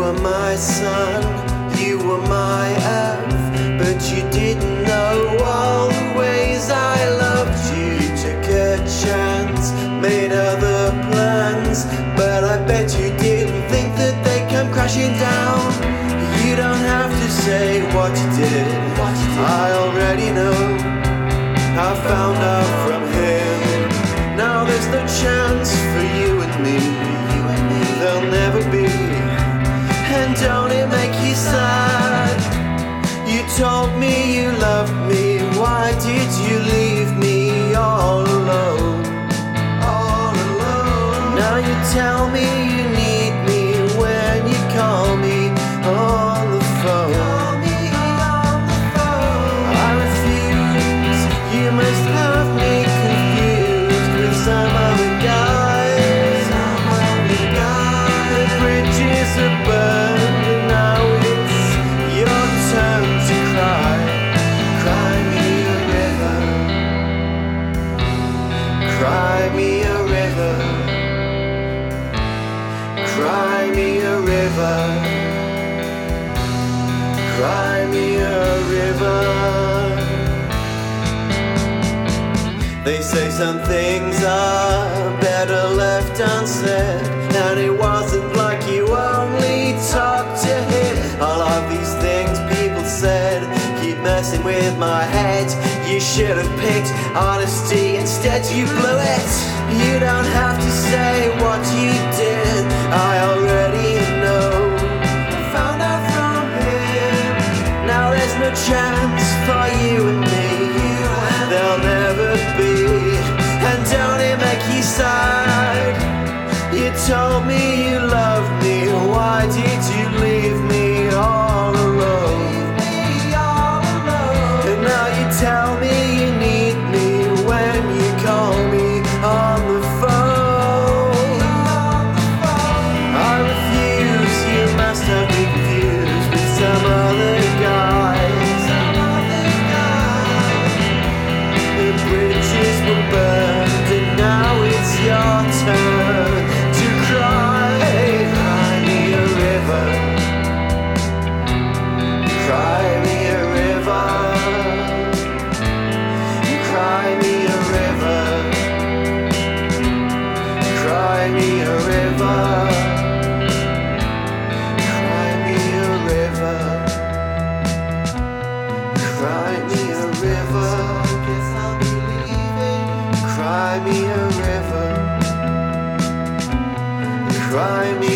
were my sun, you were my earth, but you didn't know all the ways I loved you. Took a chance, made other plans, but I bet you didn't think that they'd come crashing down. You don't have to say what you did, I already know. I found out from him. Now there's no chance for you and me. There'll never be. And don't it make you sad? You told me you loved me. Why did you leave me all alone? All alone. Now you tell me you need me when you call me on the phone. I refuse. You must have me confused with some other guy. The bridges are burned and now it's your turn to cry. Cry me a river. Cry me a river. Cry me a river. Cry me a river. They say some things are better left unsaid, and it wasn't like you only talked to him. All of these things people said keep messing with my head. You should have picked honesty, instead you blew it. You don't have to say what you did, I already know. I found out from him. Now there's no chance for you and me. There'll never be. And don't it make you sad? You told me you loved me. Why did you leave me all alone? And now you tell me you need me when you call me on the phone. I refuse. You must have been confused with some other guy. The bridges were burned and now it's your turn to cry. Cry me a river. Cry me a river. Cry me a river. Cry me a river. Cry me a river. Cry me a river. Guess I'll be leaving. Cry me a river. Cry me